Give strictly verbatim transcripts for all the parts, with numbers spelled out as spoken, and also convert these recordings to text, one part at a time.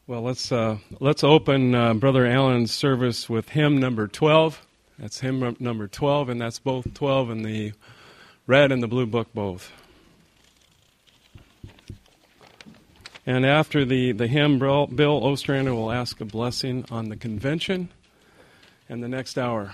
Well, let's uh, let's open uh, Brother Allen's service with hymn number twelve. That's hymn number twelve, and that's both twelve in the red and the blue book both. And after the, the hymn, Bill Ostrander will ask a blessing on the convention and the next hour.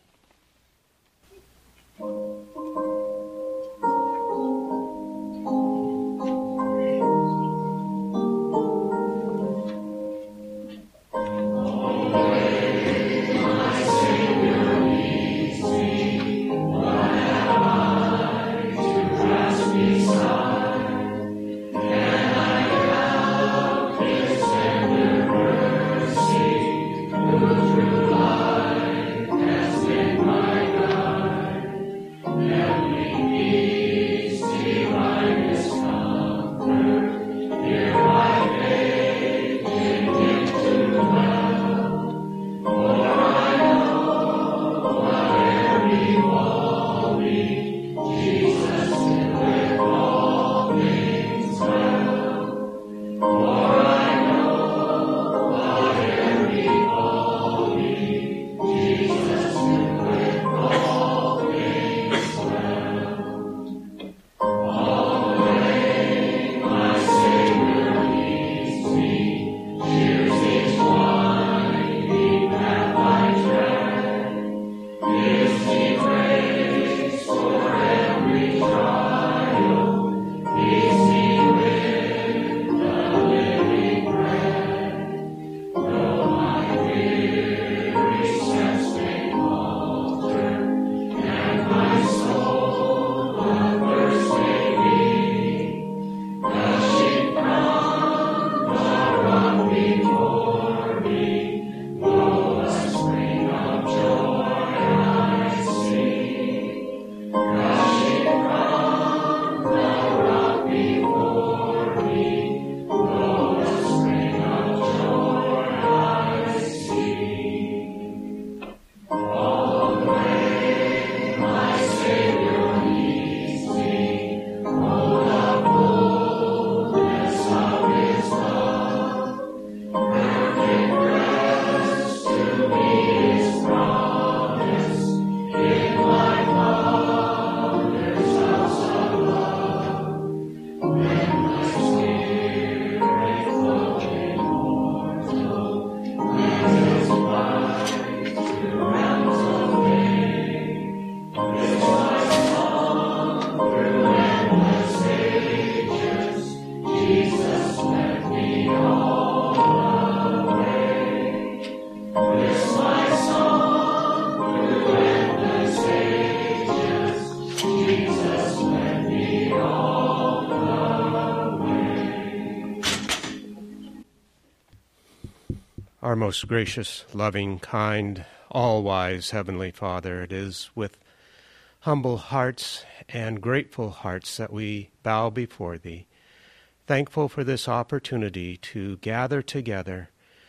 Our most gracious, loving, kind, all-wise Heavenly Father, it is with humble hearts and grateful hearts that we bow before Thee, thankful for this opportunity to gather together,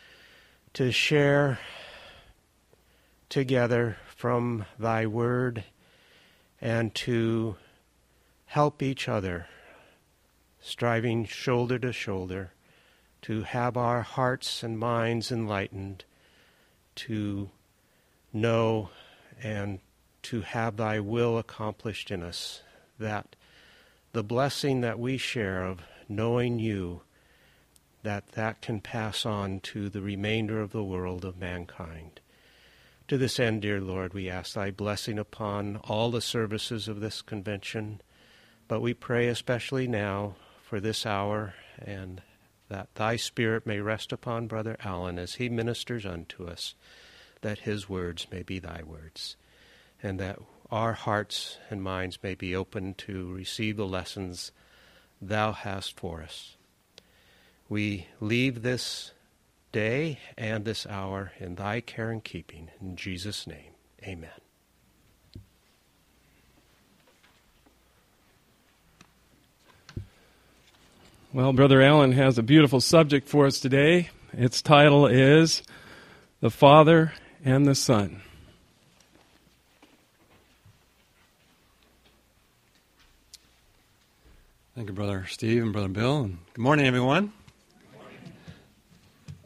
to share together from Thy Word, and to help each other, striving shoulder to shoulder, to have our hearts and minds enlightened, to know and to have Thy will accomplished in us, that the blessing that we share of knowing You, that that can pass on to the remainder of the world of mankind. To this end, dear Lord, we ask Thy blessing upon all the services of this convention, but we pray especially now for this hour, and that Thy Spirit may rest upon Brother Allen as he ministers unto us, that his words may be Thy words, and that our hearts and minds may be open to receive the lessons Thou hast for us. We leave this day and this hour in Thy care and keeping. In Jesus' name, amen. Well, Brother Allen has a beautiful subject for us today. Its title is The Father and the Son. Thank you, Brother Steve and Brother Bill. And good morning, everyone.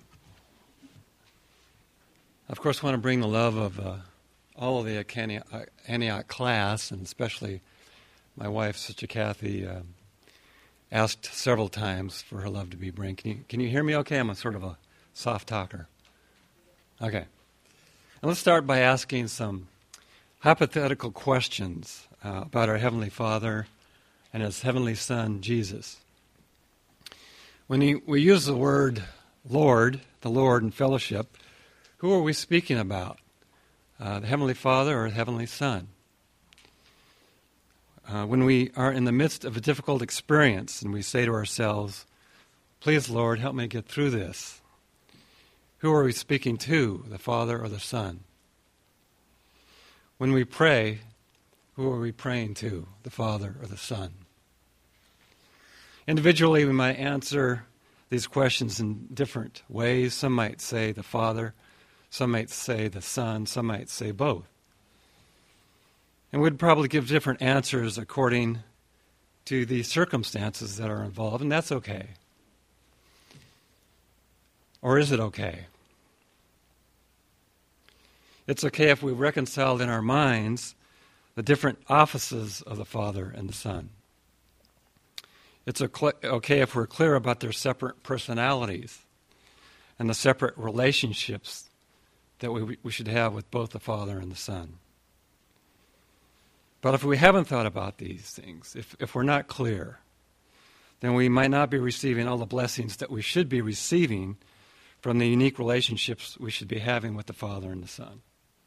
Of course, I want to bring the love of uh, all of the Antioch class, and especially my wife, Sister Kathy, uh, asked several times for her love to be bring. Can you, can you hear me okay? I'm a sort of a soft talker. Okay. And let's start by asking some hypothetical questions uh, about our Heavenly Father and His Heavenly Son, Jesus. When he, we use the word Lord, the Lord in fellowship, who are we speaking about? Uh, the Heavenly Father or the Heavenly Son? Uh, when we are in the midst of a difficult experience and we say to ourselves, please, Lord, help me get through this, who are we speaking to, the Father or the Son? When we pray, who are we praying to, the Father or the Son? Individually, we might answer these questions in different ways. Some might say the Father, some might say the Son, some might say both. And we'd probably give different answers according to the circumstances that are involved, and that's okay. Or is it okay? It's okay if we reconcile in our minds the different offices of the Father and the Son. It's okay if we're clear about their separate personalities and the separate relationships that we, we should have with both the Father and the Son. But if we haven't thought about these things, if, if we're not clear, then we might not be receiving all the blessings that we should be receiving from the unique relationships we should be having with the Father and the Son.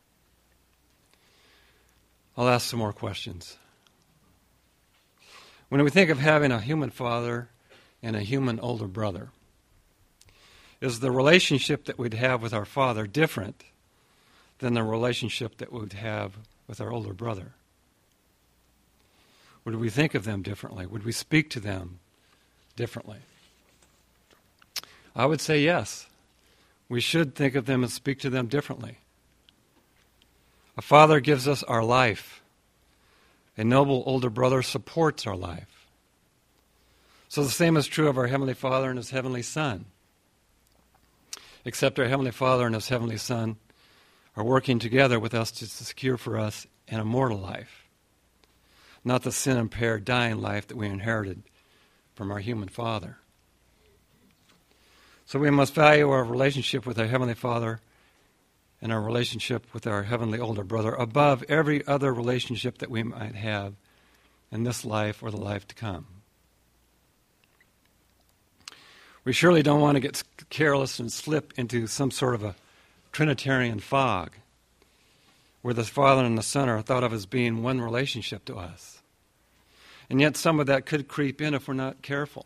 I'll ask some more questions. When we think of having a human father and a human older brother, is the relationship that we'd have with our father different than the relationship that we'd have with our older brother? Would we think of them differently? Would we speak to them differently? I would say yes. We should think of them and speak to them differently. A father gives us our life. A noble older brother supports our life. So the same is true of our Heavenly Father and His Heavenly Son. Except our Heavenly Father and His Heavenly Son are working together with us to secure for us an immortal life, not the sin-impaired, dying life that we inherited from our human father. So we must value our relationship with our Heavenly Father and our relationship with our heavenly older brother above every other relationship that we might have in this life or the life to come. We surely don't want to get careless and slip into some sort of a Trinitarian fog where the Father and the Son are thought of as being one relationship to us. And yet some of that could creep in if we're not careful.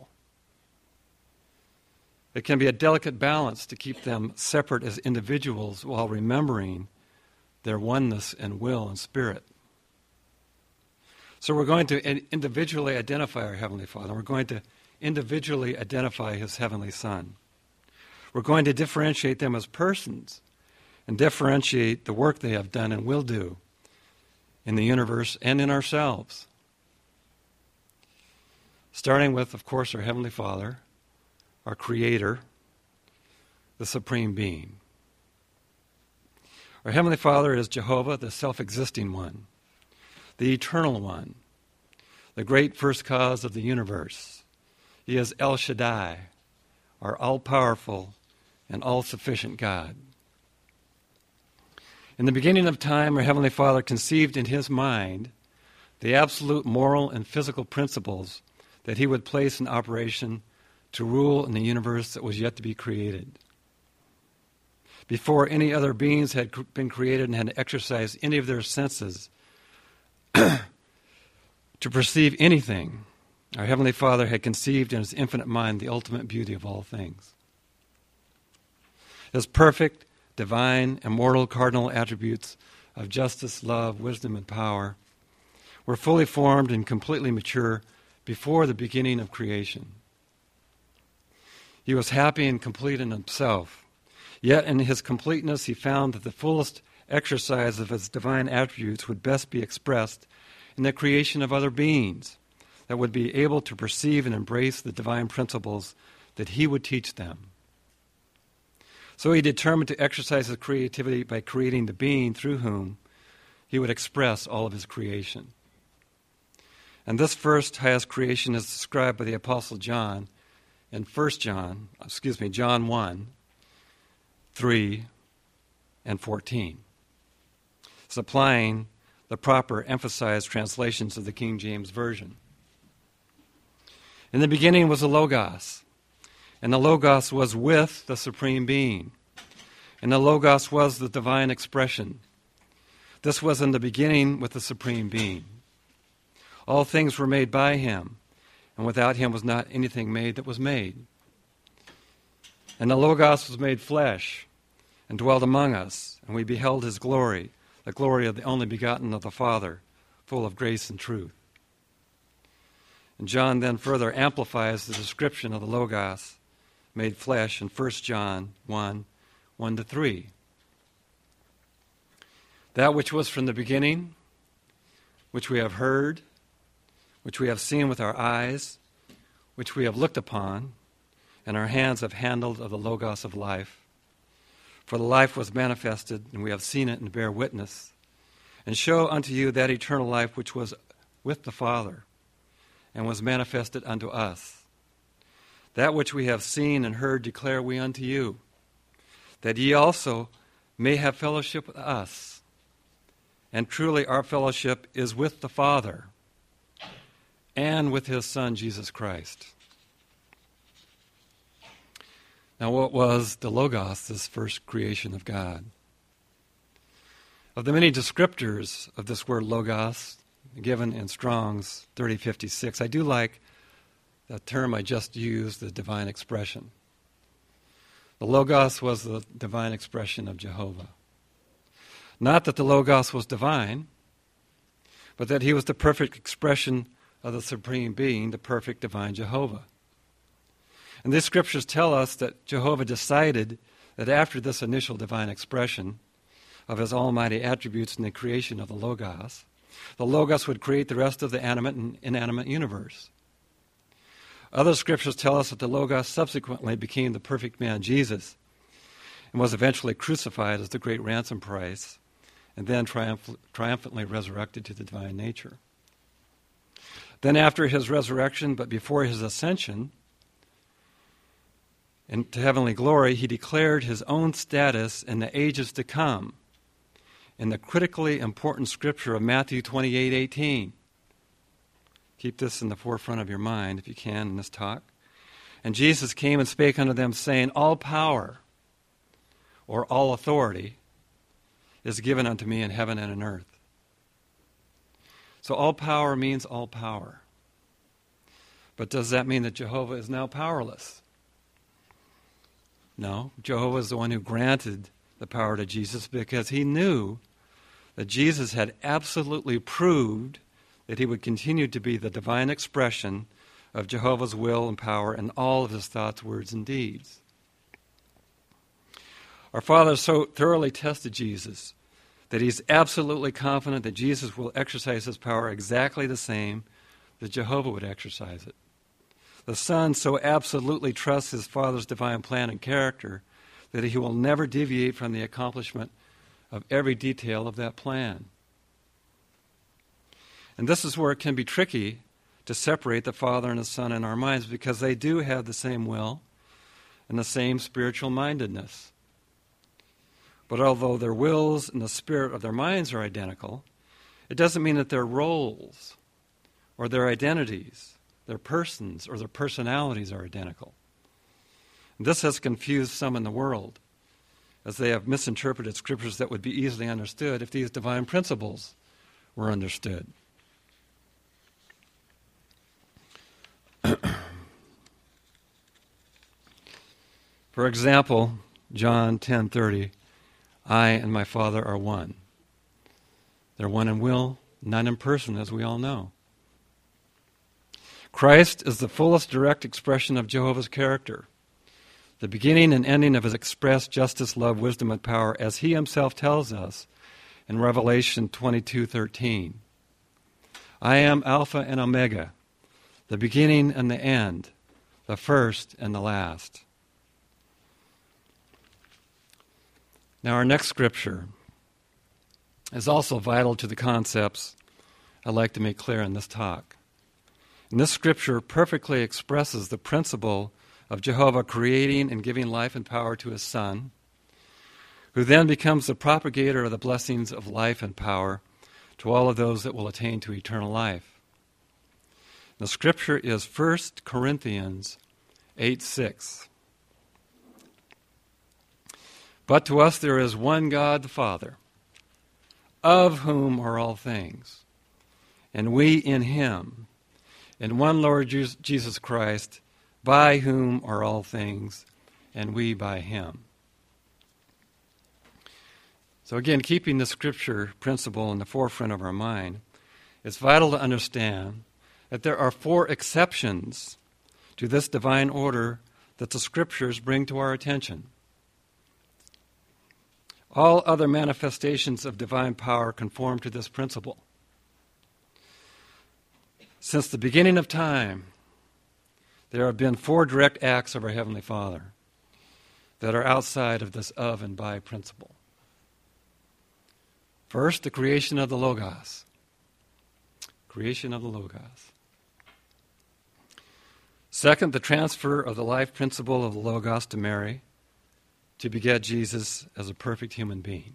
It can be a delicate balance to keep them separate as individuals while remembering their oneness in will and spirit. So we're going to individually identify our Heavenly Father. We're going to individually identify His Heavenly Son. We're going to differentiate them as persons and differentiate the work they have done and will do in the universe and in ourselves. Starting with, of course, our Heavenly Father, our Creator, the Supreme Being. Our Heavenly Father is Jehovah, the self-existing one, the eternal one, the great first cause of the universe. He is El Shaddai, our all-powerful and all-sufficient God. In the beginning of time, our Heavenly Father conceived in His mind the absolute moral and physical principles that He would place in operation to rule in the universe that was yet to be created. Before any other beings had been created and had exercised any of their senses to perceive anything, our Heavenly Father had conceived in His infinite mind the ultimate beauty of all things. His perfect, divine, immortal cardinal attributes of justice, love, wisdom, and power were fully formed and completely mature before the beginning of creation. He was happy and complete in Himself. Yet in His completeness He found that the fullest exercise of His divine attributes would best be expressed in the creation of other beings that would be able to perceive and embrace the divine principles that He would teach them. So he determined to exercise his creativity by creating the being through whom he would express all of his creation. And this first highest creation is described by the Apostle John in First John, excuse me, John one, three, and fourteen, supplying the proper emphasized translations of the King James Version. In the beginning was the Logos, and the Logos was with the Supreme Being, and the Logos was the divine expression. This was in the beginning with the Supreme Being. All things were made by him, and without him was not anything made that was made. And the Logos was made flesh and dwelt among us, and we beheld his glory, the glory of the only begotten of the Father, full of grace and truth. And John then further amplifies the description of the Logos made flesh in First John one, one to three. That which was from the beginning, which we have heard, which we have seen with our eyes, which we have looked upon, and our hands have handled of the Logos of life. For the life was manifested, and we have seen it and bear witness, and show unto you that eternal life which was with the Father, and was manifested unto us. That which we have seen and heard declare we unto you, that ye also may have fellowship with us. And truly our fellowship is with the Father and with his Son, Jesus Christ. Now, what was the Logos, this first creation of God? Of the many descriptors of this word Logos, given in Strong's thirty fifty-six, I do like that term I just used, the divine expression. The Logos was the divine expression of Jehovah. Not that the Logos was divine, but that he was the perfect expression of the Supreme Being, the perfect divine Jehovah. And these scriptures tell us that Jehovah decided that after this initial divine expression of his almighty attributes in the creation of the Logos, the Logos would create the rest of the animate and inanimate universe. Other scriptures tell us that the Logos subsequently became the perfect man Jesus and was eventually crucified as the great ransom price and then triumph- triumphantly resurrected to the divine nature. Then after his resurrection, but before his ascension into heavenly glory, he declared his own status in the ages to come in the critically important scripture of Matthew twenty-eight eighteen. Keep this in the forefront of your mind, if you can, in this talk. And Jesus came and spake unto them, saying, all power, or all authority, is given unto me in heaven and in earth. So all power means all power. But does that mean that Jehovah is now powerless? No. Jehovah is the one who granted the power to Jesus because he knew that Jesus had absolutely proved that he would continue to be the divine expression of Jehovah's will and power in all of his thoughts, words, and deeds. Our Father so thoroughly tested Jesus that he's absolutely confident that Jesus will exercise his power exactly the same that Jehovah would exercise it. The Son so absolutely trusts his Father's divine plan and character that he will never deviate from the accomplishment of every detail of that plan. And this is where it can be tricky to separate the Father and the Son in our minds because they do have the same will and the same spiritual mindedness. But although their wills and the spirit of their minds are identical, it doesn't mean that their roles or their identities, their persons or their personalities are identical. And this has confused some in the world, as they have misinterpreted scriptures that would be easily understood if these divine principles were understood. For example, John ten thirty, I and my Father are one. They're one in will, not in person, as we all know. Christ is the fullest direct expression of Jehovah's character, the beginning and ending of his express justice, love, wisdom, and power, as he himself tells us in Revelation twenty-two thirteen. I am Alpha and Omega, the beginning and the end, the first and the last. Now, our next scripture is also vital to the concepts I'd like to make clear in this talk. And this scripture perfectly expresses the principle of Jehovah creating and giving life and power to his Son, who then becomes the propagator of the blessings of life and power to all of those that will attain to eternal life. The scripture is First Corinthians eight six. But to us there is one God the Father, of whom are all things, and we in him, and one Lord Jesus Christ, by whom are all things, and we by him. So again, keeping the scripture principle in the forefront of our mind, it's vital to understand that there are four exceptions to this divine order that the scriptures bring to our attention. All other manifestations of divine power conform to this principle. Since the beginning of time, there have been four direct acts of our Heavenly Father that are outside of this of and by principle. First, the creation of the Logos. Creation of the Logos. Second, the transfer of the life principle of the Logos to Mary to beget Jesus as a perfect human being.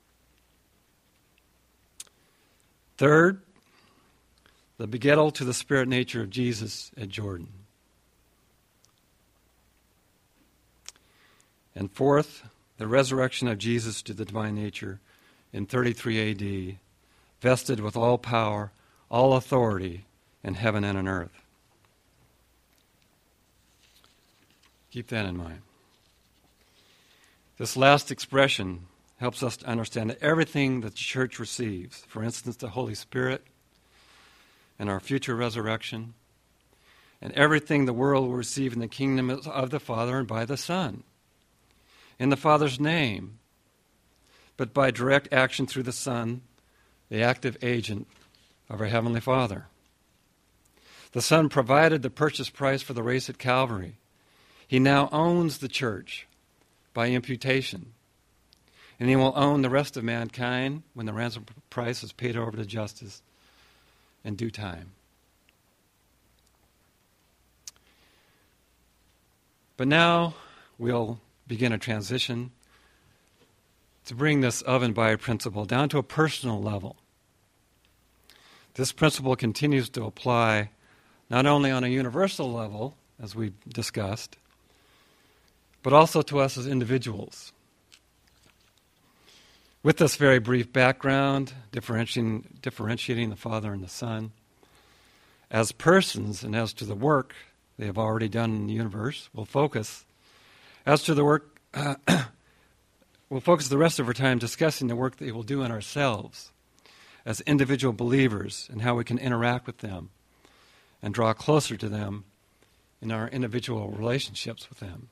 Third, the begettal to the spirit nature of Jesus at Jordan. And fourth, the resurrection of Jesus to the divine nature in thirty-three A D, vested with all power, all authority in heaven and on earth. Keep that in mind. This last expression helps us to understand that everything that the church receives, for instance, the Holy Spirit and our future resurrection, and everything the world will receive in the kingdom of the Father and by the Son, in the Father's name, but by direct action through the Son, the active agent of our Heavenly Father. The Son provided the purchase price for the race at Calvary. He now owns the church by imputation, and he will own the rest of mankind when the ransom price is paid over to justice in due time. But now we'll begin a transition to bring this of and by principle down to a personal level. This principle continues to apply not only on a universal level, as we discussed, but also to us as individuals. With this very brief background, differentiating, differentiating the Father and the Son, as persons and as to the work they have already done in the universe, we'll focus, as to the work, uh, we'll focus the rest of our time discussing the work that they will do in ourselves as individual believers and how we can interact with them and draw closer to them in our individual relationships with them.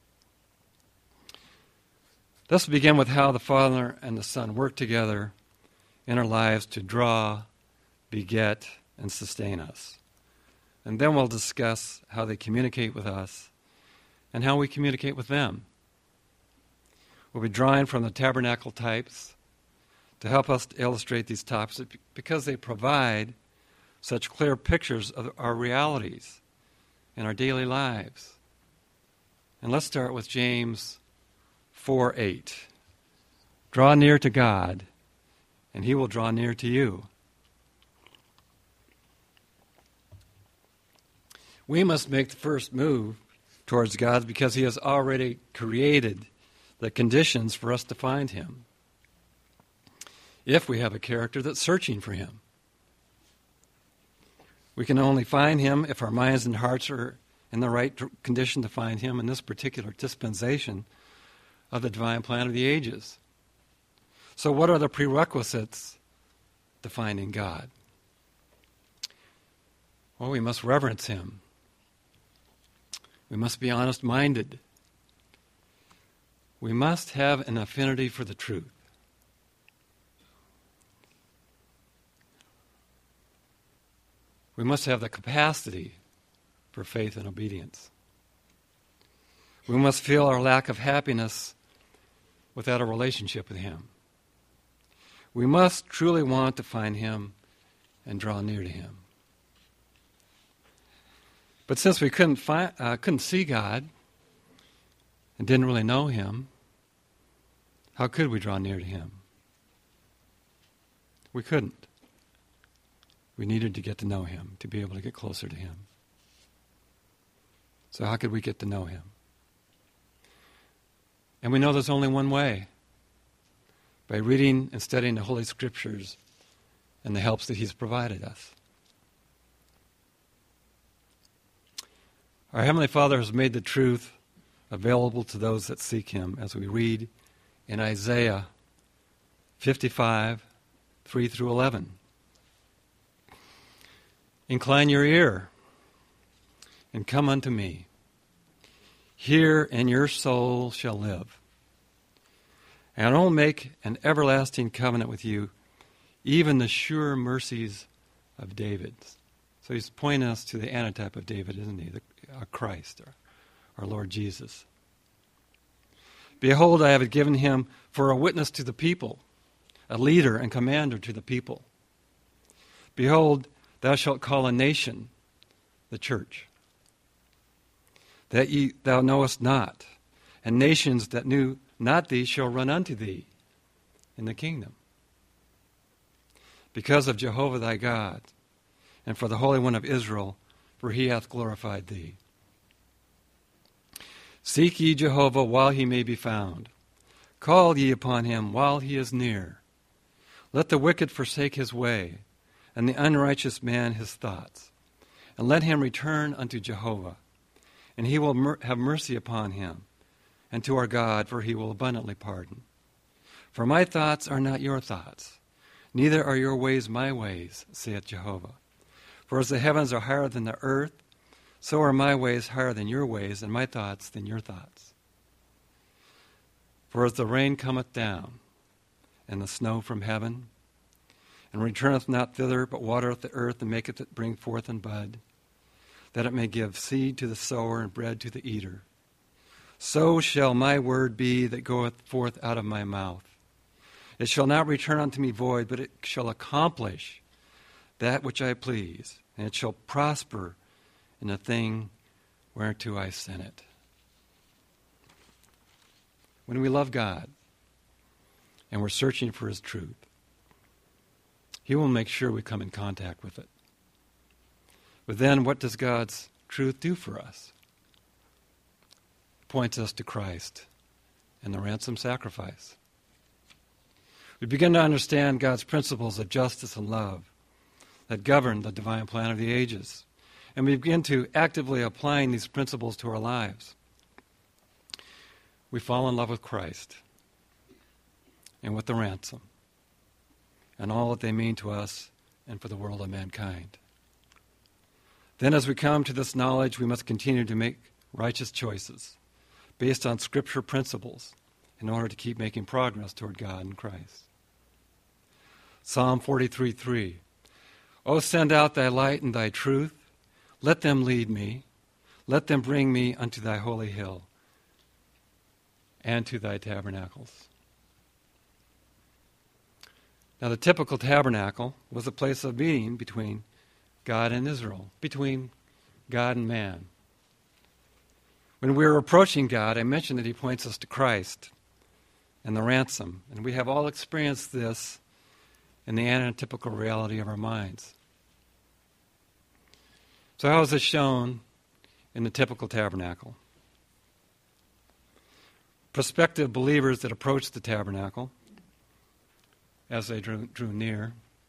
Let's begin with how the Father and the Son work together in our lives to draw, beget, and sustain us. And then we'll discuss how they communicate with us and how we communicate with them. We'll be drawing from the tabernacle types to help us to illustrate these topics because they provide such clear pictures of our realities in our daily lives. And let's start with James four eight. Draw near to God, and he will draw near to you. We must make the first move towards God because he has already created the conditions for us to find him, if we have a character that's searching for him. We can only find him if our minds and hearts are in the right condition to find him in this particular dispensation of the divine plan of the ages. So what are the prerequisites to finding God? Well, we must reverence him. We must be honest-minded. We must have an affinity for the truth. We must have the capacity for faith and obedience. We must feel our lack of happiness without a relationship with him. We must truly want to find him and draw near to him. But since we couldn't find, uh, couldn't see God and didn't really know him, how could we draw near to him? We couldn't. We needed to get to know him, to be able to get closer to him. So how could we get to know him? And we know there's only one way, by reading and studying the Holy Scriptures and the helps that he's provided us. Our Heavenly Father has made the truth available to those that seek him, as we read in Isaiah fifty-five, three through eleven. Incline your ear and come unto me. Hear, and your soul shall live. And I will make an everlasting covenant with you, even the sure mercies of David. So he's pointing us to the antitype of David, isn't he? The, uh, Christ, our, our Lord Jesus. Behold, I have given him for a witness to the people, a leader and commander to the people. Behold, thou shalt call a nation the church, that ye, thou knowest not, and nations that knew not thee shall run unto thee in the kingdom. Because of Jehovah thy God, and for the Holy One of Israel, for he hath glorified thee. Seek ye Jehovah while he may be found. Call ye upon him while he is near. Let the wicked forsake his way, and the unrighteous man his thoughts. And let him return unto Jehovah, and he will mer- have mercy upon him, and to our God, for he will abundantly pardon. For my thoughts are not your thoughts, neither are your ways my ways, saith Jehovah. For as the heavens are higher than the earth, so are my ways higher than your ways, and my thoughts than your thoughts. For as the rain cometh down, and the snow from heaven, and returneth not thither, but watereth the earth, and maketh it bring forth and bud, that it may give seed to the sower and bread to the eater, so shall my word be that goeth forth out of my mouth. It shall not return unto me void, but it shall accomplish that which I please, and it shall prosper in the thing whereto I sent it. When we love God and we're searching for his truth, he will make sure we come in contact with it. But then what does God's truth do for us? It points us to Christ and the ransom sacrifice. We begin to understand God's principles of justice and love that govern the divine plan of the ages. And we begin to actively applying these principles to our lives. We fall in love with Christ and with the ransom and all that they mean to us and for the world of mankind. Then as we come to this knowledge, we must continue to make righteous choices based on Scripture principles in order to keep making progress toward God and Christ. Psalm forty-three three. O send out thy light and thy truth. Let them lead me. Let them bring me unto thy holy hill and to thy tabernacles. Now the typical tabernacle was a place of meeting between God and Israel, between God and man. When we are approaching God, I mentioned that he points us to Christ and the ransom, and we have all experienced this in the antitypical reality of our minds. So how is this shown in the typical tabernacle? Prospective believers that approached the tabernacle as they drew, drew near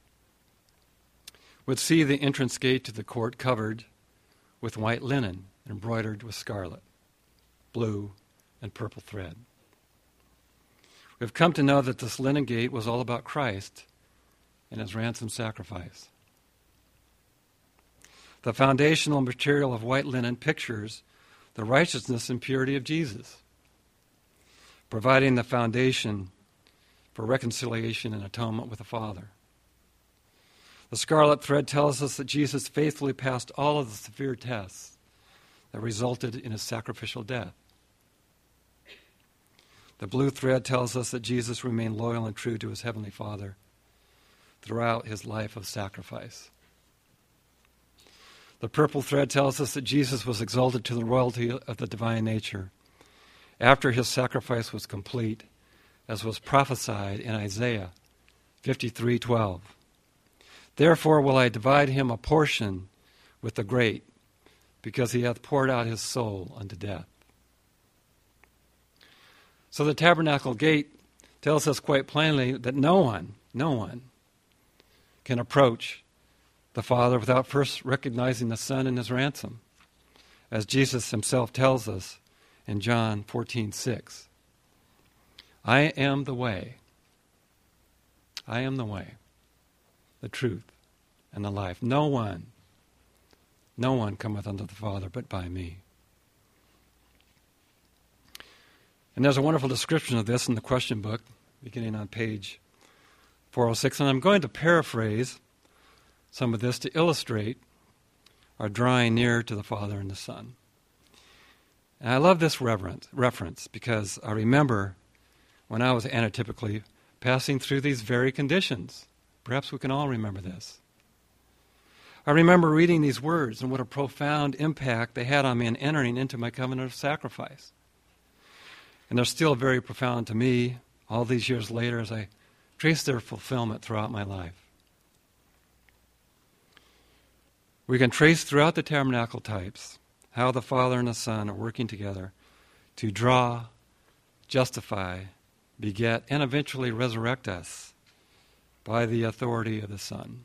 would see the entrance gate to the court covered with white linen embroidered with scarlet, blue, and purple thread. We've come to know that this linen gate was all about Christ and his ransom sacrifice. The foundational material of white linen pictures the righteousness and purity of Jesus, providing the foundation for reconciliation and atonement with the Father. The scarlet thread tells us that Jesus faithfully passed all of the severe tests that resulted in his sacrificial death. The blue thread tells us that Jesus remained loyal and true to his heavenly Father throughout his life of sacrifice. The purple thread tells us that Jesus was exalted to the royalty of the divine nature after his sacrifice was complete, as was prophesied in Isaiah fifty-three twelve. Therefore will I divide him a portion with the great, because he hath poured out his soul unto death. So the tabernacle gate tells us quite plainly that no one, no one can approach the Father without first recognizing the Son and his ransom, as Jesus himself tells us in John fourteen six. I am the way. I am the way, the truth, and the life. No one, no one cometh unto the Father but by me. And there's a wonderful description of this in the question book, beginning on page four oh six. And I'm going to paraphrase some of this to illustrate our drawing near to the Father and the Son. And I love this reverence, reference because I remember when I was anotypically passing through these very conditions. Perhaps we can all remember this. I remember reading these words and what a profound impact they had on me in entering into my covenant of sacrifice. And they're still very profound to me all these years later as I trace their fulfillment throughout my life. We can trace throughout the tabernacle types how the Father and the Son are working together to draw, justify, beget, and eventually resurrect us by the authority of the Son.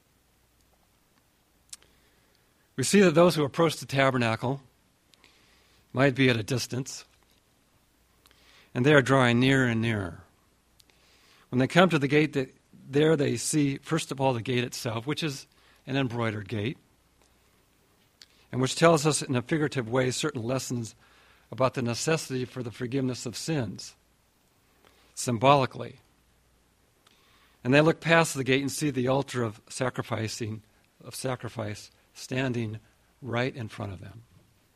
We see that those who approach the tabernacle might be at a distance, and they are drawing nearer and nearer. When they come to the gate, that there they see, first of all, the gate itself, which is an embroidered gate, and which tells us in a figurative way certain lessons about the necessity for the forgiveness of sins, symbolically. And they look past the gate and see the altar of sacrificing, of sacrifice standing right in front of them.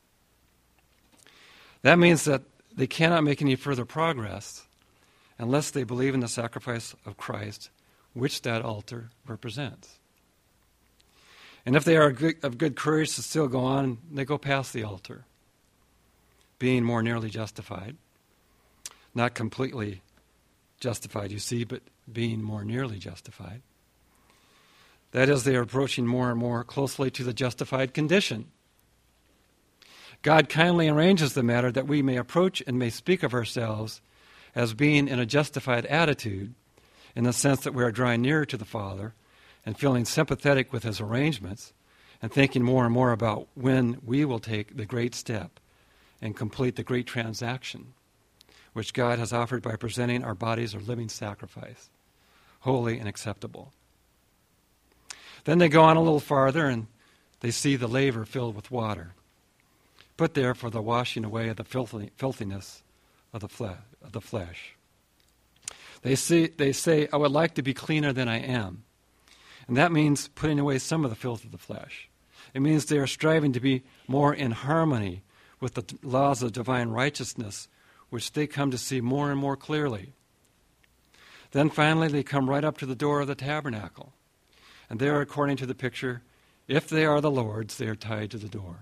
That means that they cannot make any further progress unless they believe in the sacrifice of Christ, which that altar represents. And if they are of good courage to still go on, they go past the altar, being more nearly justified. Not completely justified, you see, but being more nearly justified. That is, they are approaching more and more closely to the justified condition. God kindly arranges the matter that we may approach and may speak of ourselves as being in a justified attitude, in the sense that we are drawing nearer to the Father and feeling sympathetic with his arrangements and thinking more and more about when we will take the great step and complete the great transaction which God has offered by presenting our bodies a living sacrifice, holy and acceptable. Then they go on a little farther and they see the laver filled with water, put there for the washing away of the filthy, filthiness of the, fle- of the flesh. They, see, they say, I would like to be cleaner than I am. And that means putting away some of the filth of the flesh. It means they are striving to be more in harmony with the laws of divine righteousness, which they come to see more and more clearly. Then finally they come right up to the door of the tabernacle. And there, according to the picture, if they are the Lord's, they are tied to the door.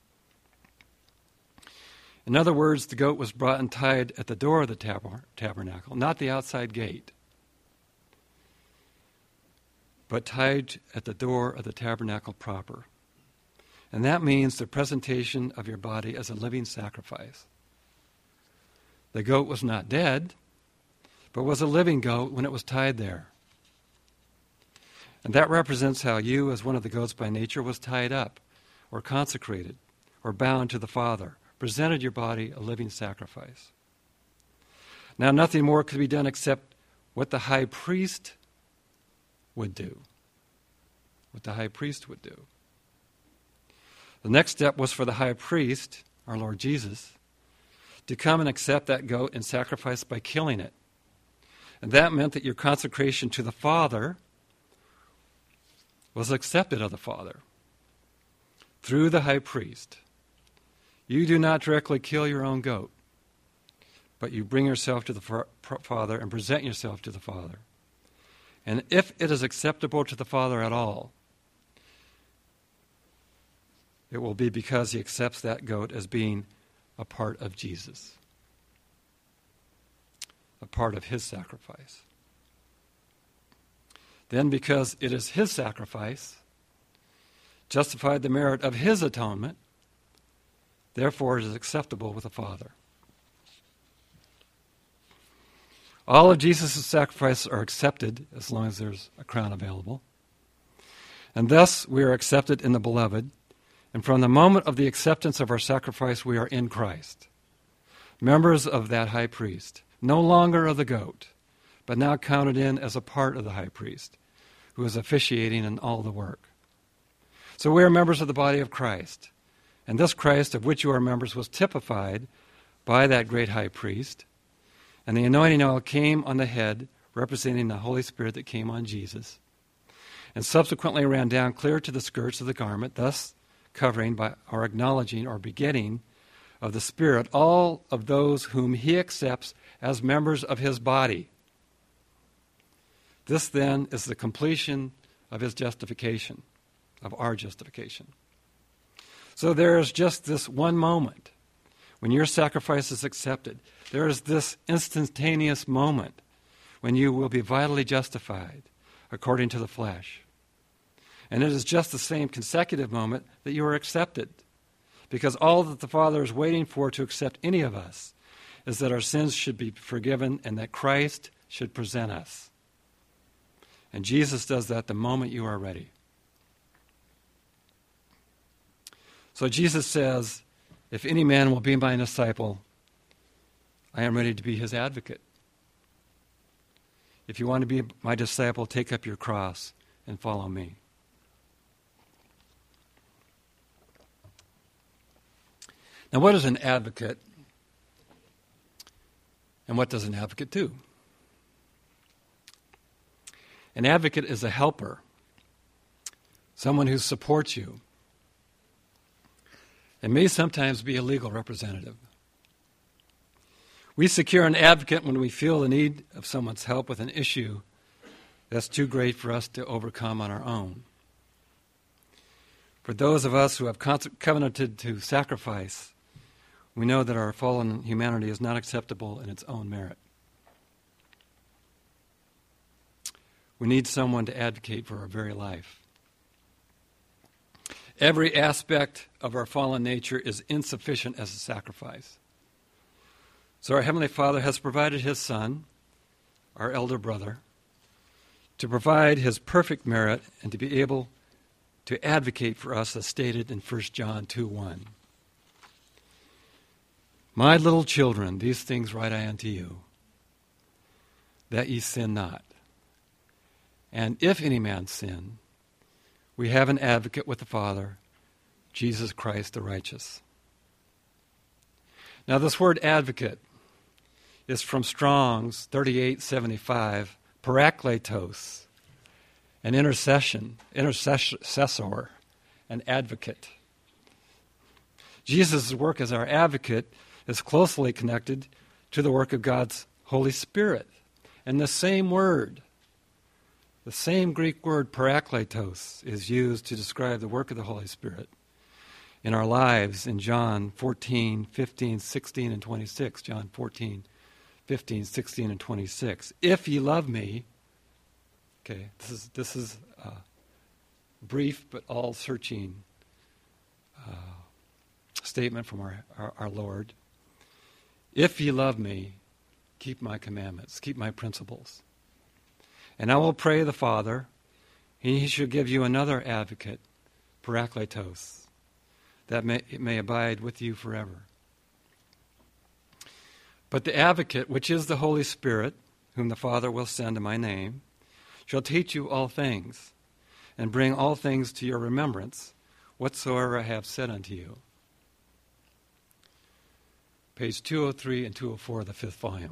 In other words, the goat was brought and tied at the door of the tab- tabernacle, not the outside gate, but tied at the door of the tabernacle proper. And that means the presentation of your body as a living sacrifice. The goat was not dead, but was a living goat when it was tied there. And that represents how you, as one of the goats by nature, was tied up, or consecrated, or bound to the Father, presented your body a living sacrifice. Now, nothing more could be done except what the high priest would do. What the high priest would do. The next step was for the high priest, our Lord Jesus, to come and accept that goat and sacrifice by killing it. And that meant that your consecration to the Father was accepted of the Father through the high priest. You do not directly kill your own goat, but you bring yourself to the Father and present yourself to the Father. And if it is acceptable to the Father at all, it will be because he accepts that goat as being a part of Jesus, a part of his sacrifice. Then because it is his sacrifice, justified the merit of his atonement, therefore it is acceptable with the Father. All of Jesus' sacrifices are accepted as long as there's a crown available. And thus we are accepted in the Beloved. And from the moment of the acceptance of our sacrifice, we are in Christ, members of that high priest, no longer of the goat, but now counted in as a part of the high priest, who is officiating in all the work. So we are members of the body of Christ. And this Christ, of which you are members, was typified by that great high priest. And the anointing oil came on the head, representing the Holy Spirit that came on Jesus, and subsequently ran down clear to the skirts of the garment, thus covering by or acknowledging or begetting of the Spirit all of those whom he accepts as members of his body. This then is the completion of his justification, of our justification. So there is just this one moment when your sacrifice is accepted. There is this instantaneous moment when you will be vitally justified according to the flesh. And it is just the same consecutive moment that you are accepted. Because all that the Father is waiting for to accept any of us is that our sins should be forgiven and that Christ should present us. And Jesus does that the moment you are ready. So Jesus says, if any man will be my disciple, I am ready to be his advocate. If you want to be my disciple, take up your cross and follow me. Now, what is an advocate? And what does an advocate do? An advocate is a helper, someone who supports you. It may sometimes be a legal representative. We secure an advocate when we feel the need of someone's help with an issue that's too great for us to overcome on our own. For those of us who have covenanted to sacrifice, we know that our fallen humanity is not acceptable in its own merit. We need someone to advocate for our very life. Every aspect of our fallen nature is insufficient as a sacrifice. So our Heavenly Father has provided His Son, our elder brother, to provide His perfect merit and to be able to advocate for us as stated in First John two one. My little children, these things write I unto you, that ye sin not. And if any man sin, we have an advocate with the Father, Jesus Christ the righteous. Now this word advocate is from Strong's thirty-eight seventy-five, parakletos, an intercession, intercessor, an advocate. Jesus' work as our advocate is closely connected to the work of God's Holy Spirit. And the same word, the same Greek word parakletos, is used to describe the work of the Holy Spirit in our lives in John fourteen, fifteen, sixteen, and twenty-six. John fourteen, fifteen, sixteen, and twenty-six. If ye love me, okay, this is this is a brief but all-searching uh, statement from our, our, our Lord. If ye love me, keep my commandments, keep my principles. And I will pray the Father, and he shall give you another advocate, parakletos, that may, it may abide with you forever. But the advocate, which is the Holy Spirit, whom the Father will send in my name, shall teach you all things, and bring all things to your remembrance, whatsoever I have said unto you. Page two oh three and two oh four of the fifth volume.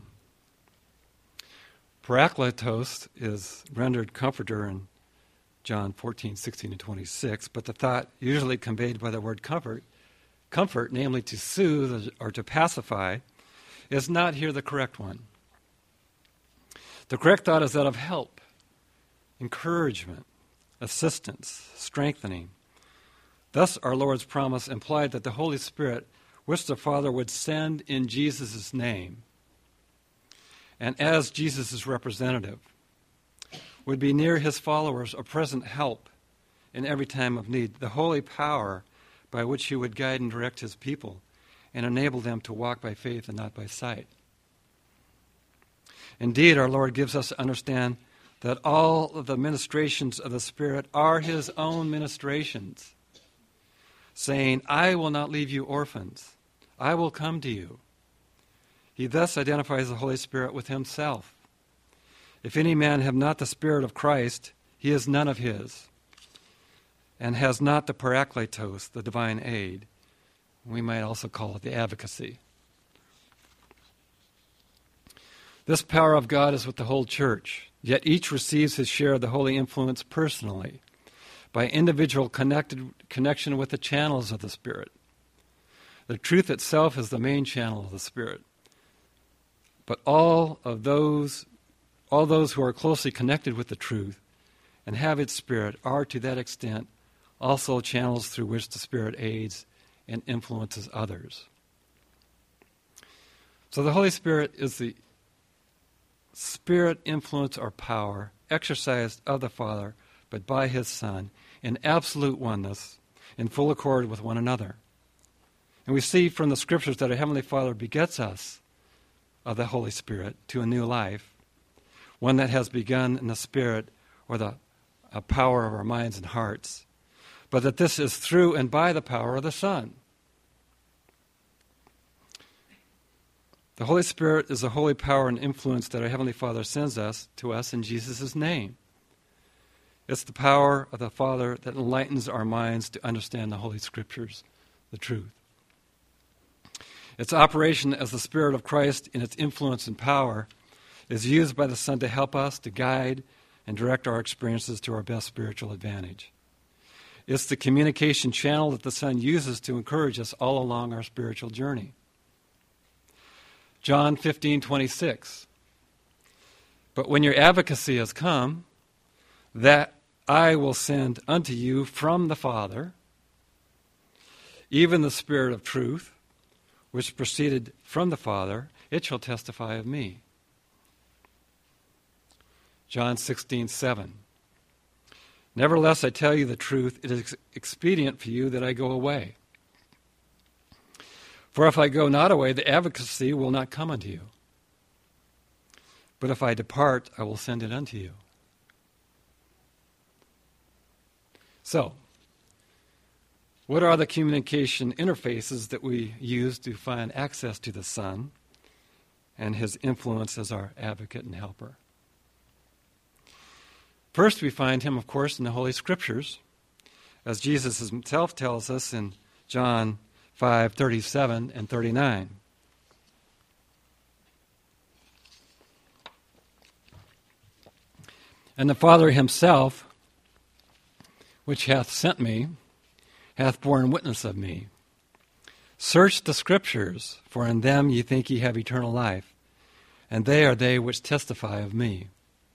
Parakletos is rendered comforter in John fourteen, sixteen, and twenty-six, but the thought usually conveyed by the word comfort, comfort, namely to soothe or to pacify, is not here the correct one. The correct thought is that of help, encouragement, assistance, strengthening. Thus, our Lord's promise implied that the Holy Spirit, which the Father would send in Jesus' name, and as Jesus' representative, would be near his followers a present help in every time of need, the holy power by which he would guide and direct his people and enable them to walk by faith and not by sight. Indeed, our Lord gives us to understand that all of the ministrations of the Spirit are his own ministrations, saying, I will not leave you orphans. I will come to you. He thus identifies the Holy Spirit with himself. If any man have not the Spirit of Christ, he is none of his, and has not the Parakletos, the divine aid. We might also call it the advocacy. This power of God is with the whole church, yet each receives his share of the holy influence personally, by individual connected connection with the channels of the Spirit. The truth itself is the main channel of the Spirit. But all of those, all those who are closely connected with the truth and have its Spirit are, to that extent, also channels through which the Spirit aids and influences others. So the Holy Spirit is the Spirit influence or power exercised of the Father, but by his Son, in absolute oneness, in full accord with one another. And we see from the Scriptures that our Heavenly Father begets us of the Holy Spirit to a new life, one that has begun in the Spirit or the uh, power of our minds and hearts, but that this is through and by the power of the Son. The Holy Spirit is the holy power and influence that our Heavenly Father sends us to us in Jesus' name. It's the power of the Father that enlightens our minds to understand the Holy Scriptures, the truth. Its operation as the Spirit of Christ in its influence and power is used by the Son to help us, to guide and direct our experiences to our best spiritual advantage. It's the communication channel that the Son uses to encourage us all along our spiritual journey. John fifteen twenty-six. But when your advocacy has come, that I will send unto you from the Father, even the Spirit of truth, which proceeded from the Father, it shall testify of me. John sixteen seven. Nevertheless, I tell you the truth, it is expedient for you that I go away. For if I go not away, the advocacy will not come unto you. But if I depart, I will send it unto you. So, what are the communication interfaces that we use to find access to the Son and his influence as our advocate and helper? First, we find him, of course, in the Holy Scriptures, as Jesus himself tells us in John five thirty-seven and thirty-nine. And the Father himself, which hath sent me, hath borne witness of me. Search the Scriptures, for in them ye think ye have eternal life, and they are they which testify of me.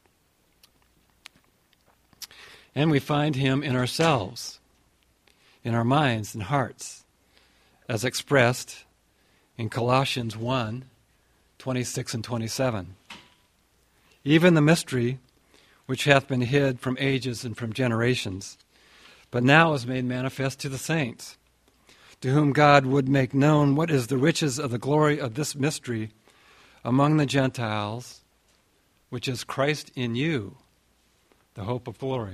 And we find him in ourselves, in our minds and hearts, as expressed in Colossians one, twenty-six and twenty-seven. Even the mystery which hath been hid from ages and from generations, but now is made manifest to the saints, to whom God would make known what is the riches of the glory of this mystery among the Gentiles, which is Christ in you, the hope of glory.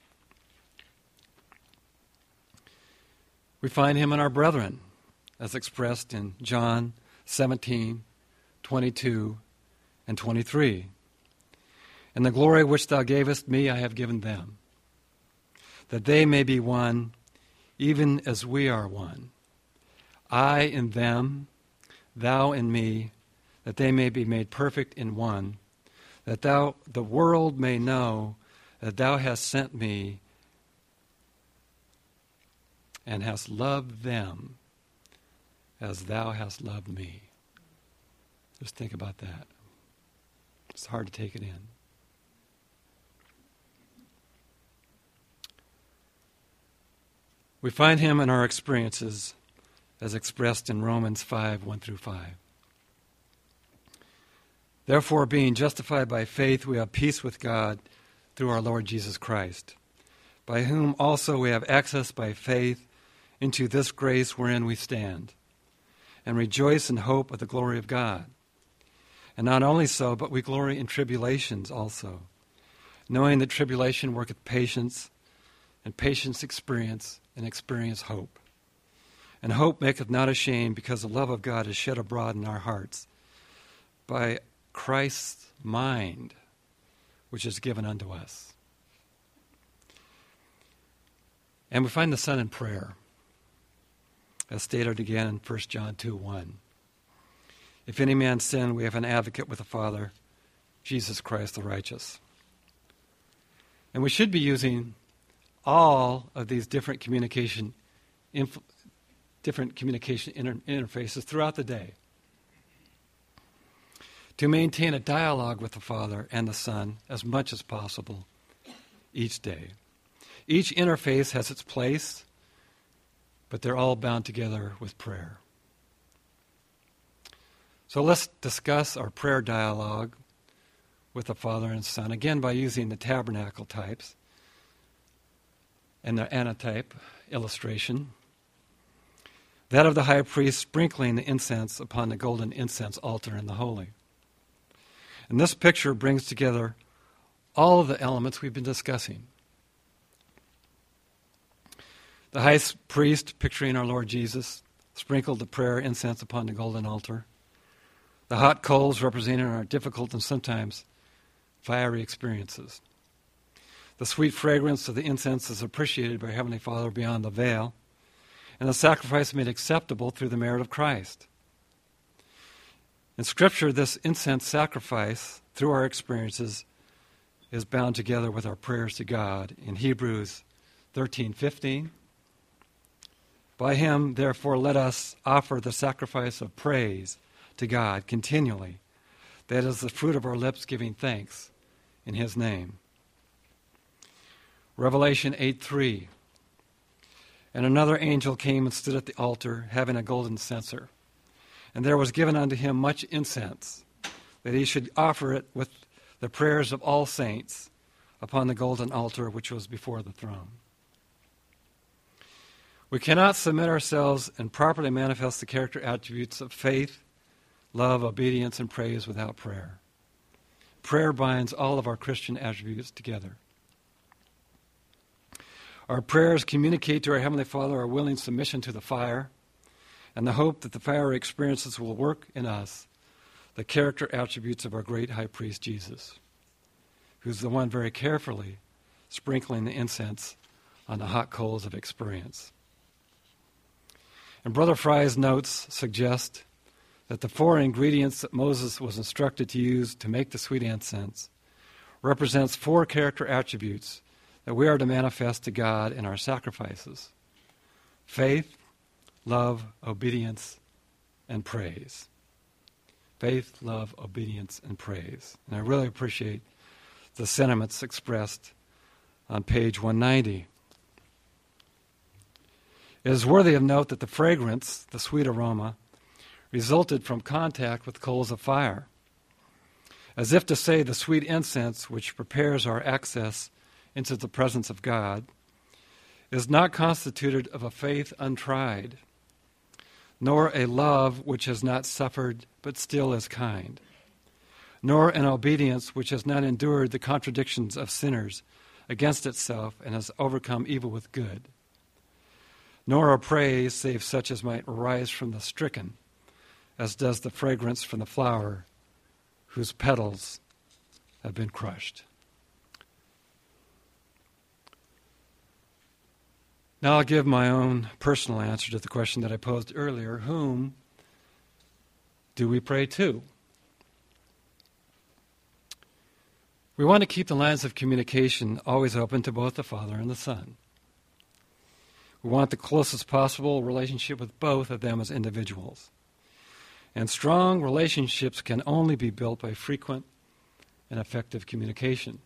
We find him in our brethren, as expressed in John seventeen, twenty-two, and twenty-three. And the glory which thou gavest me I have given them, that they may be one, even as we are one. I in them, thou in me, that they may be made perfect in one, that thou the world may know that thou hast sent me and hast loved them as thou hast loved me. Just think about that. It's hard to take it in. We find him in our experiences as expressed in Romans five, one through five. Therefore, being justified by faith, we have peace with God through our Lord Jesus Christ, by whom also we have access by faith into this grace wherein we stand, and rejoice in hope of the glory of God. And not only so, but we glory in tribulations also, knowing that tribulation worketh patience, and patience experience, and experience hope. And hope maketh not ashamed, because the love of God is shed abroad in our hearts by Christ's mind, which is given unto us. And we find the Son in prayer, as stated again in First John two one. If any man sin, we have an advocate with the Father, Jesus Christ the righteous. And we should be using all of these different communication inf- different communication inter- interfaces throughout the day to maintain a dialogue with the Father and the Son as much as possible each day. Each interface has its place, but they're all bound together with prayer. So let's discuss our prayer dialogue with the Father and Son, again by using the tabernacle types and the antitype illustration. That of the high priest sprinkling the incense upon the golden incense altar in the holy. And this picture brings together all of the elements we've been discussing. The high priest, picturing our Lord Jesus, sprinkled the prayer incense upon the golden altar. The hot coals representing our difficult and sometimes fiery experiences. The sweet fragrance of the incense is appreciated by Heavenly Father beyond the veil, and the sacrifice made acceptable through the merit of Christ. In Scripture, this incense sacrifice, through our experiences, is bound together with our prayers to God. In Hebrews thirteen fifteen, by him, therefore, let us offer the sacrifice of praise to God continually. That is the fruit of our lips giving thanks in his name. Revelation eight three. And another angel came and stood at the altar, having a golden censer. And there was given unto him much incense, that he should offer it with the prayers of all saints upon the golden altar which was before the throne. We cannot submit ourselves and properly manifest the character attributes of faith, love, obedience, and praise without prayer. Prayer binds all of our Christian attributes together. Our prayers communicate to our Heavenly Father our willing submission to the fire and the hope that the fiery experiences will work in us the character attributes of our great high priest Jesus, who's the one very carefully sprinkling the incense on the hot coals of experience. And Brother Fry's notes suggest that the four ingredients that Moses was instructed to use to make the sweet incense represents four character attributes that we are to manifest to God in our sacrifices: faith, love, obedience, and praise. Faith, love, obedience, and praise. And I really appreciate the sentiments expressed on page one ninety. It is worthy of note that the fragrance, the sweet aroma, resulted from contact with coals of fire, as if to say the sweet incense which prepares our access into the presence of God is not constituted of a faith untried, nor a love which has not suffered but still is kind, nor an obedience which has not endured the contradictions of sinners against itself and has overcome evil with good, nor a praise save such as might arise from the stricken, as does the fragrance from the flower whose petals have been crushed. Now I'll give my own personal answer to the question that I posed earlier. Whom do we pray to? We want to keep the lines of communication always open to both the Father and the Son. We want the closest possible relationship with both of them as individuals. And strong relationships can only be built by frequent and effective communication.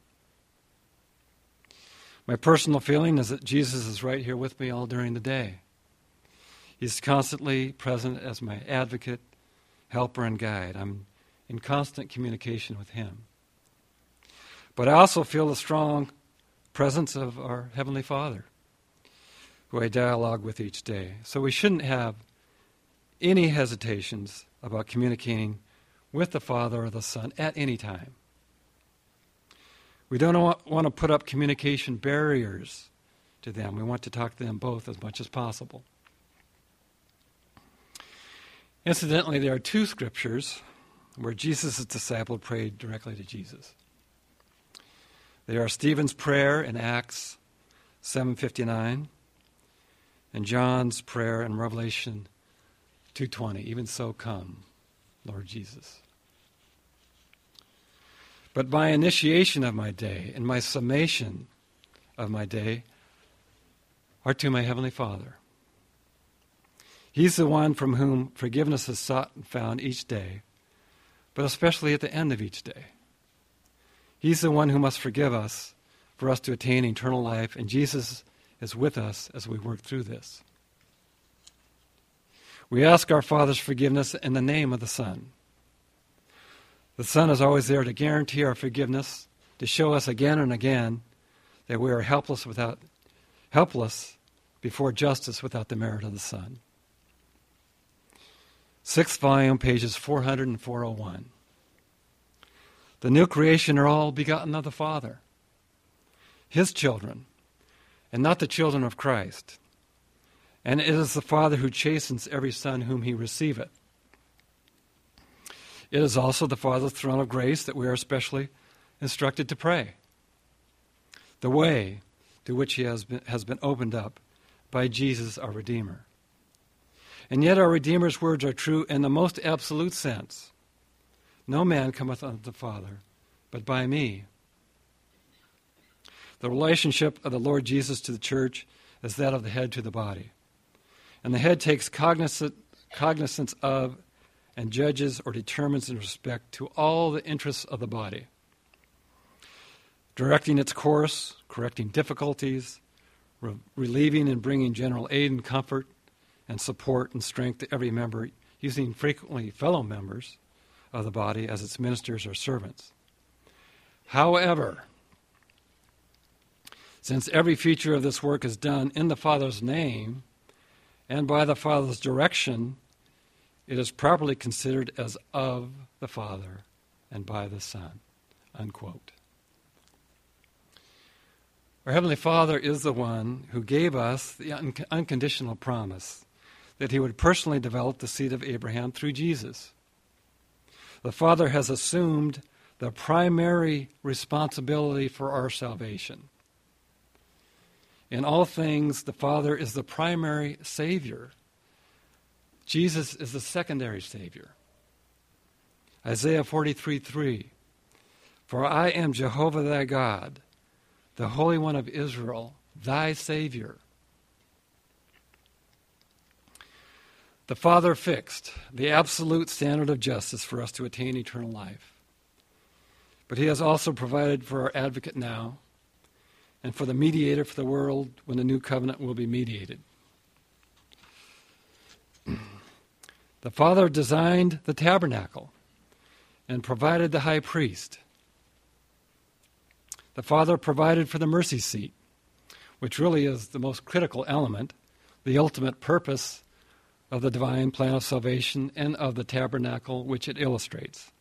My personal feeling is that Jesus is right here with me all during the day. He's constantly present as my advocate, helper, and guide. I'm in constant communication with him. But I also feel the strong presence of our Heavenly Father, who I dialogue with each day. So we shouldn't have any hesitations about communicating with the Father or the Son at any time. We don't want to put up communication barriers to them. We want to talk to them both as much as possible. Incidentally, there are two scriptures where Jesus' disciple prayed directly to Jesus. They are Stephen's prayer in Acts seven fifty-nine and John's prayer in Revelation two twenty. Even so, come, Lord Jesus. But my initiation of my day and my summation of my day are to my Heavenly Father. He's the one from whom forgiveness is sought and found each day, but especially at the end of each day. He's the one who must forgive us for us to attain eternal life, and Jesus is with us as we work through this. We ask our Father's forgiveness in the name of the Son. The Son is always there to guarantee our forgiveness, to show us again and again that we are helpless without helpless before justice without the merit of the Son. Sixth volume, pages four hundred and four oh one. The new creation are all begotten of the Father, His children, and not the children of Christ. And it is the Father who chastens every son whom He receiveth. It is also the Father's throne of grace that we are especially instructed to pray. The way to which He has been, has been opened up by Jesus our Redeemer. And yet our Redeemer's words are true in the most absolute sense. No man cometh unto the Father, but by me. The relationship of the Lord Jesus to the church is that of the head to the body. And the head takes cognizance, cognizance of and judges or determines in respect to all the interests of the body, directing its course, correcting difficulties, re- relieving and bringing general aid and comfort and support and strength to every member, using frequently fellow members of the body as its ministers or servants. However, since every feature of this work is done in the Father's name and by the Father's direction, it is properly considered as of the Father and by the Son. Unquote. Our Heavenly Father is the one who gave us the un- unconditional promise that He would personally develop the seed of Abraham through Jesus. The Father has assumed the primary responsibility for our salvation. In all things, the Father is the primary Savior. Jesus is the secondary Savior. Isaiah forty-three three, for I am Jehovah thy God, the Holy One of Israel, thy Savior. The Father fixed the absolute standard of justice for us to attain eternal life. But He has also provided for our advocate now and for the mediator for the world when the new covenant will be mediated. The Father designed the tabernacle and provided the high priest. The Father provided for the mercy seat, which really is the most critical element, the ultimate purpose of the divine plan of salvation and of the tabernacle which it illustrates.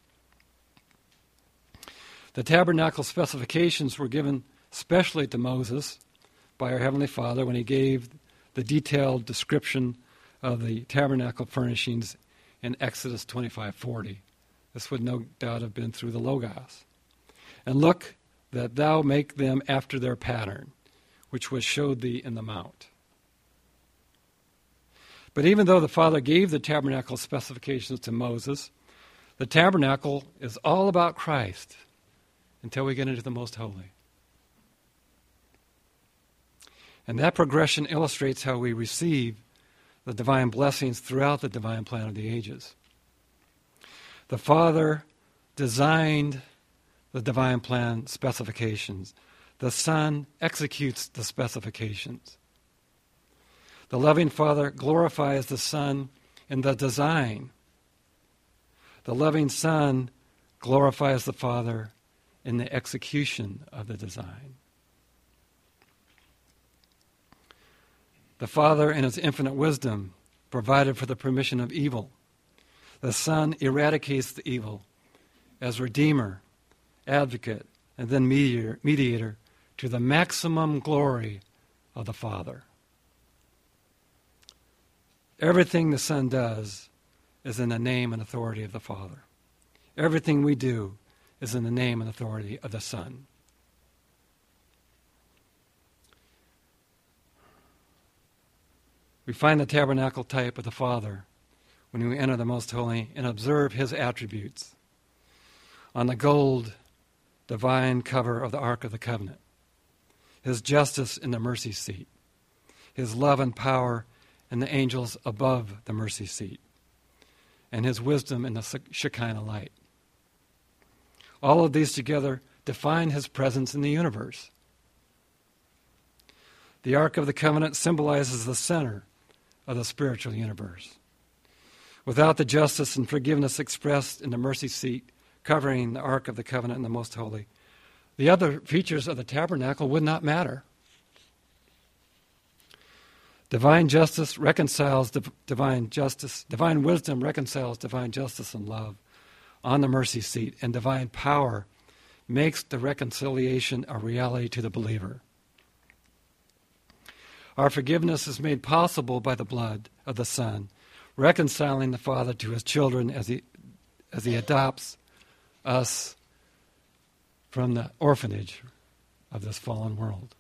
The tabernacle specifications were given specially to Moses by our Heavenly Father when He gave the detailed description of the tabernacle furnishings in Exodus twenty-five forty. This would no doubt have been through the Logos. And look, that thou make them after their pattern, which was showed thee in the mount. But even though the Father gave the tabernacle specifications to Moses, the tabernacle is all about Christ until we get into the Most Holy. And that progression illustrates how we receive the divine blessings throughout the divine plan of the ages. The Father designed the divine plan specifications. The Son executes the specifications. The loving Father glorifies the Son in the design. The loving Son glorifies the Father in the execution of the design. The Father, in his infinite wisdom, provided for the permission of evil. The Son eradicates the evil as Redeemer, Advocate, and then mediator, mediator to the maximum glory of the Father. Everything the Son does is in the name and authority of the Father. Everything we do is in the name and authority of the Son. We find the tabernacle type of the Father when we enter the Most Holy and observe his attributes on the gold divine cover of the Ark of the Covenant, his justice in the mercy seat, his love and power in the angels above the mercy seat, and his wisdom in the Shekinah light. All of these together define his presence in the universe. The Ark of the Covenant symbolizes the center of the spiritual universe. Without the justice and forgiveness expressed in the mercy seat covering the Ark of the Covenant and the Most Holy, the other features of the tabernacle would not matter. Divine justice reconciles div- divine justice. Divine wisdom reconciles divine justice and love on the mercy seat, and divine power makes the reconciliation a reality to the believer. Our forgiveness is made possible by the blood of the Son, reconciling the Father to his children as he, as he adopts us from the orphanage of this fallen world.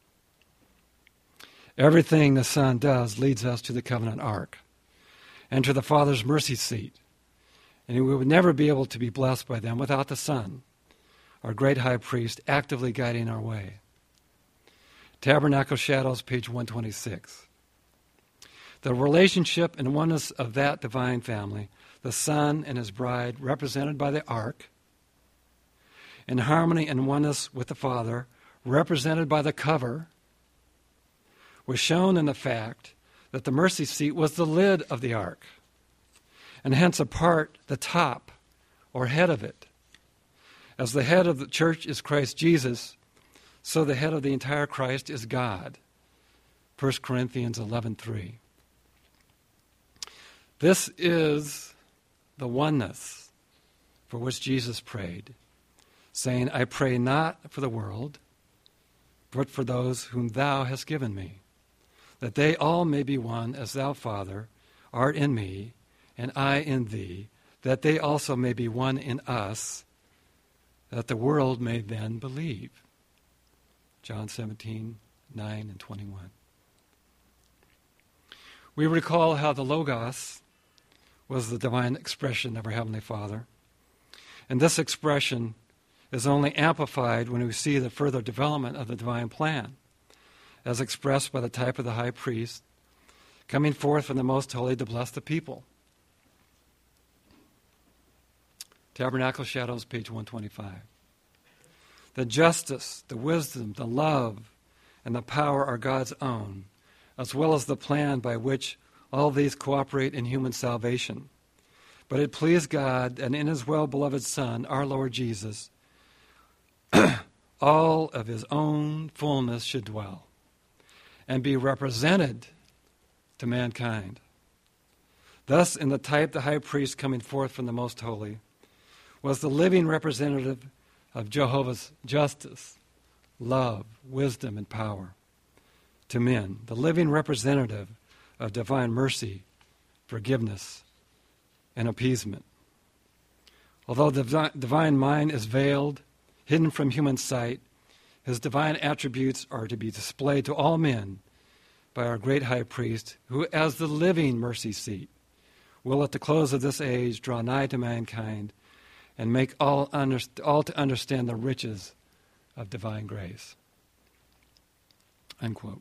Everything the Son does leads us to the covenant ark and to the Father's mercy seat. And we would never be able to be blessed by them without the Son, our great high priest, actively guiding our way. Tabernacle Shadows, page one twenty-six. The relationship and oneness of that divine family, the Son and his bride, represented by the ark, in harmony and oneness with the Father, represented by the cover, was shown in the fact that the mercy seat was the lid of the ark, and hence a part, the top, or head of it. As the head of the church is Christ Jesus, so the head of the entire Christ is God. First Corinthians eleven three. This is the oneness for which Jesus prayed, saying, I pray not for the world, but for those whom thou hast given me, that they all may be one as thou, Father, art in me, and I in thee, that they also may be one in us, that the world may then believe. John seventeen, nine and twenty-one. We recall how the Logos was the divine expression of our Heavenly Father. And this expression is only amplified when we see the further development of the divine plan, as expressed by the type of the high priest coming forth from the Most Holy to bless the people. Tabernacle Shadows, page one twenty-five. The justice, the wisdom, the love, and the power are God's own, as well as the plan by which all these cooperate in human salvation. But it pleased God that in his well-beloved Son, our Lord Jesus, all of his own fullness should dwell and be represented to mankind. Thus, in the type the high priest coming forth from the Most Holy was the living representative of Jehovah's justice, love, wisdom, and power to men, the living representative of divine mercy, forgiveness, and appeasement. Although the divine mind is veiled, hidden from human sight, his divine attributes are to be displayed to all men by our great high priest, who, as the living mercy seat, will at the close of this age draw nigh to mankind and make all, under, all to understand the riches of divine grace. Unquote.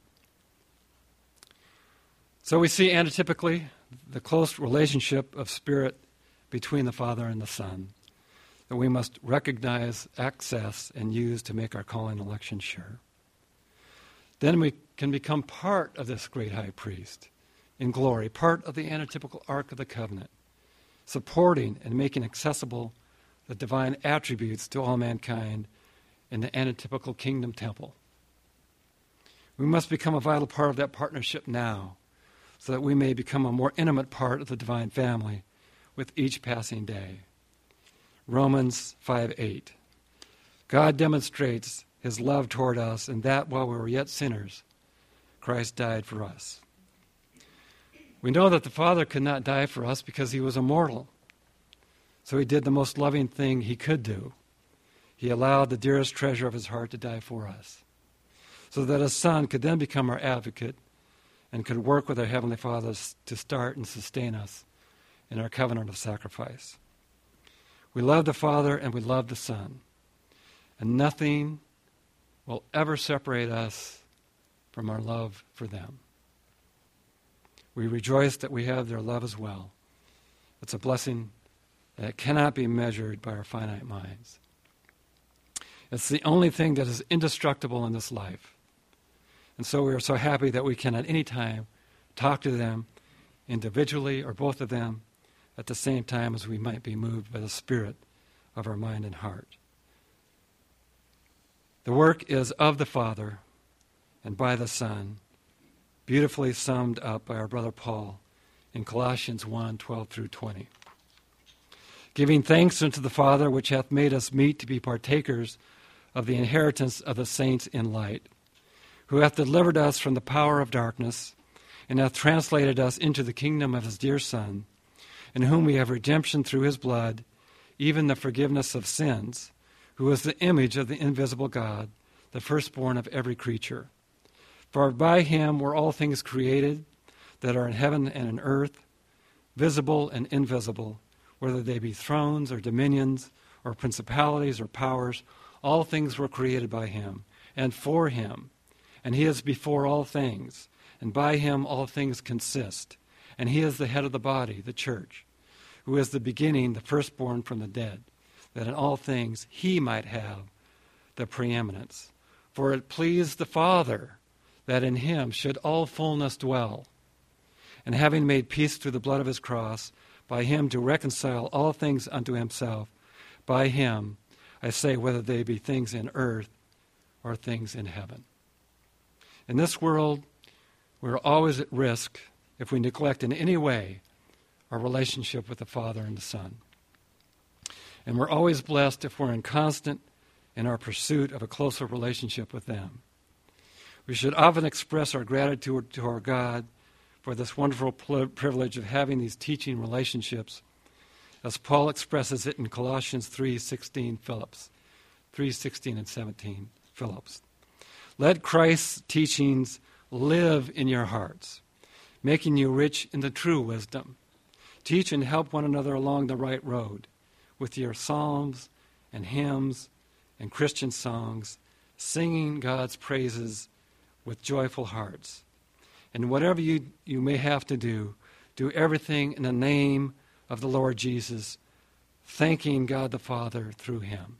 So we see antitypically the close relationship of spirit between the Father and the Son that we must recognize, access, and use to make our calling and election sure. Then we can become part of this great high priest in glory, part of the antitypical Ark of the Covenant, supporting and making accessible the divine attributes to all mankind in the antitypical kingdom temple. We must become a vital part of that partnership now, so that we may become a more intimate part of the divine family with each passing day. Romans five eight. God demonstrates his love toward us in that while we were yet sinners, Christ died for us. We know that the Father could not die for us because he was immortal. So he did the most loving thing he could do. He allowed the dearest treasure of his heart to die for us, so that his Son could then become our advocate and could work with our Heavenly Father to start and sustain us in our covenant of sacrifice. We love the Father and we love the Son, and nothing will ever separate us from our love for them. We rejoice that we have their love as well. It's a blessing that cannot be measured by our finite minds. It's the only thing that is indestructible in this life. And so we are so happy that we can at any time talk to them individually or both of them at the same time as we might be moved by the Spirit of our mind and heart. The work is of the Father and by the Son, beautifully summed up by our brother Paul in Colossians one twelve through twenty. Giving thanks unto the Father, which hath made us meet to be partakers of the inheritance of the saints in light, who hath delivered us from the power of darkness, and hath translated us into the kingdom of his dear Son, in whom we have redemption through his blood, even the forgiveness of sins, who is the image of the invisible God, the firstborn of every creature. For by him were all things created, that are in heaven and in earth, visible and invisible, whether they be thrones or dominions or principalities or powers, all things were created by him and for him. And he is before all things, and by him all things consist. And he is the head of the body, the church, who is the beginning, the firstborn from the dead, that in all things he might have the preeminence. For it pleased the Father that in him should all fullness dwell. And having made peace through the blood of his cross, by him to reconcile all things unto himself, by him, I say, whether they be things in earth or things in heaven. In this world, we're always at risk if we neglect in any way our relationship with the Father and the Son. And we're always blessed if we're in constant in our pursuit of a closer relationship with them. We should often express our gratitude to our God for this wonderful privilege of having these teaching relationships, as Paul expresses it in Colossians three sixteen Phillips, three sixteen and seventeen Phillips. Let Christ's teachings live in your hearts, making you rich in the true wisdom. Teach and help one another along the right road with your psalms and hymns and Christian songs, singing God's praises with joyful hearts. And whatever you, you may have to do, do everything in the name of the Lord Jesus, thanking God the Father through him.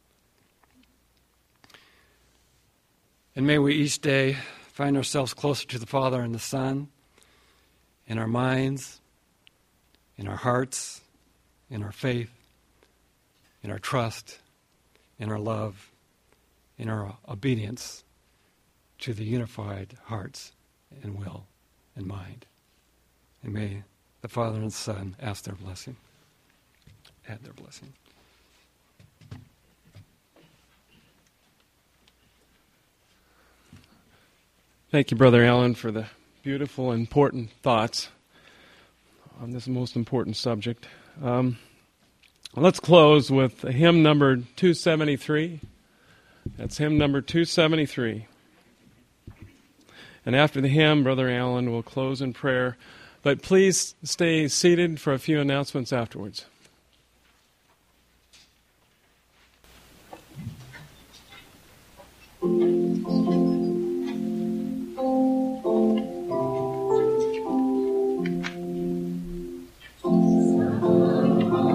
And may we each day find ourselves closer to the Father and the Son in our minds, in our hearts, in our faith, in our trust, in our love, in our obedience to the unified hearts and will and mind. And may the Father and the Son ask their blessing, add their blessing. Thank you, Brother Allen, for the beautiful, important thoughts on this most important subject. Um, let's close with hymn number two seventy-three. That's hymn number two seventy-three. And after the hymn, Brother Allen will close in prayer. But please stay seated for a few announcements afterwards. Oh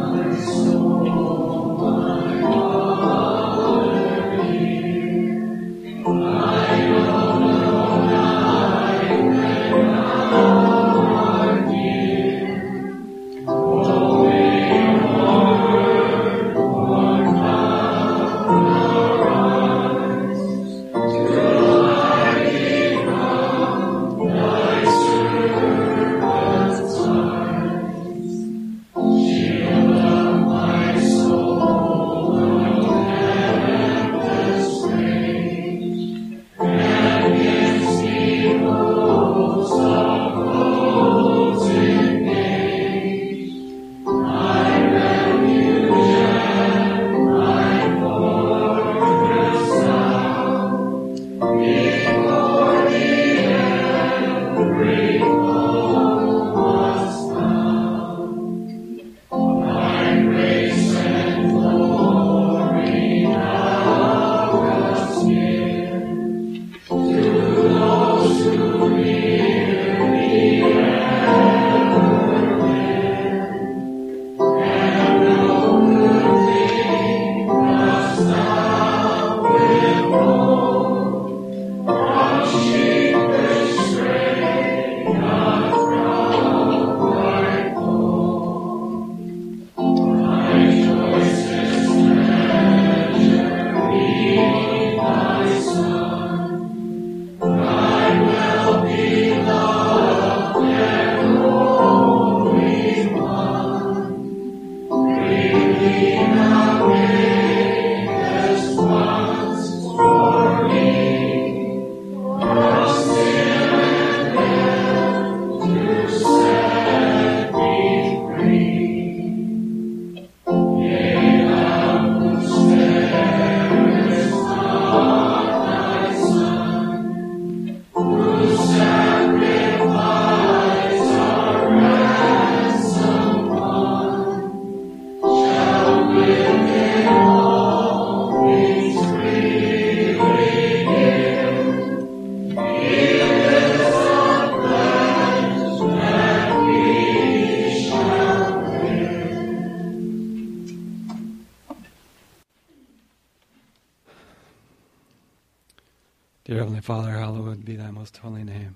Dear Heavenly Father, hallowed be thy most holy name.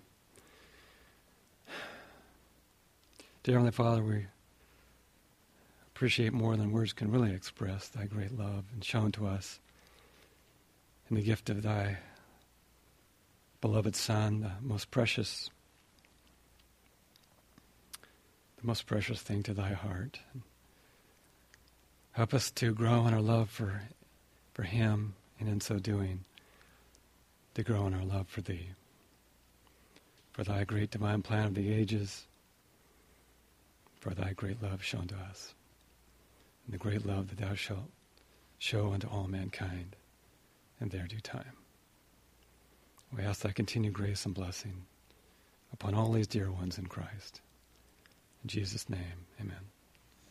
Dear Heavenly Father, we appreciate more than words can really express thy great love and shown to us in the gift of thy beloved Son, the most precious, the most precious thing to thy heart. Help us to grow in our love for, for him, and in so doing, to grow in our love for thee, for thy great divine plan of the ages, for thy great love shown to us, and the great love that thou shalt show unto all mankind in their due time. We ask thy continued grace and blessing upon all these dear ones in Christ. In Jesus' name, amen.